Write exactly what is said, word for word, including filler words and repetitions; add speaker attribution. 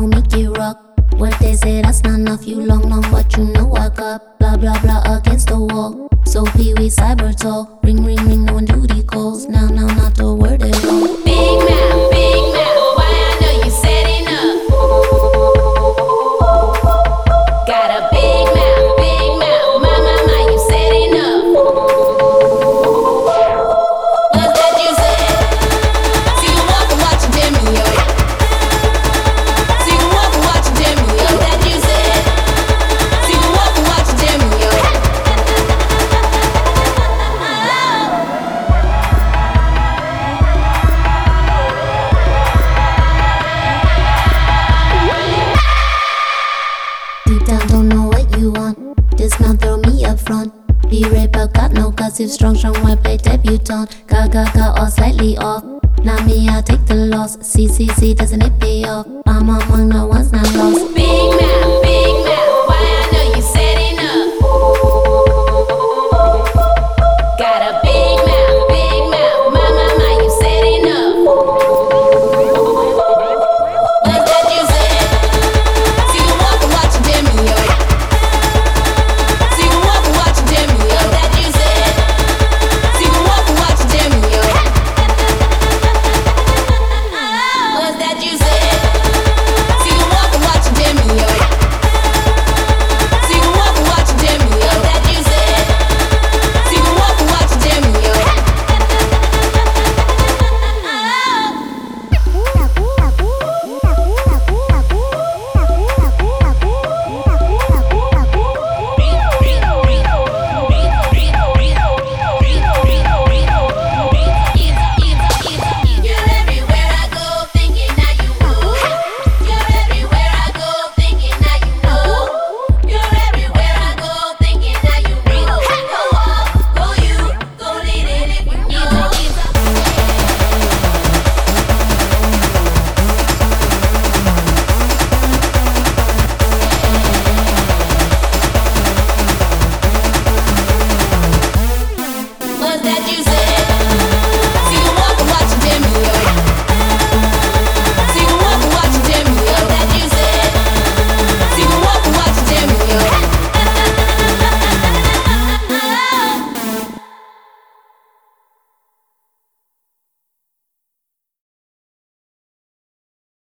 Speaker 1: we'll make it rock. What they say that's not enough, you long long, but you know I got blah blah blah against the wall. So Pee Wee cyber talk, ring ring ring, no one duty calls. Now now not the word at all.
Speaker 2: Big mouth, big mouth, why I know you setting up. Got a big mouth, big mouth, my my my, you setting up. What's that you said? See you walk and watch and me, yo. See you walk and watch and me, yo. What's that you said? See you walk and watch and me, yo.
Speaker 1: Deep down don't know what you want. Dismount, throw me up front. Be right but got no guts. If strong, strong, white play debutante. Ga ga ga, all slightly off. Not me, I take the loss. C C C, doesn't it pay off? I'm among the ones not lost.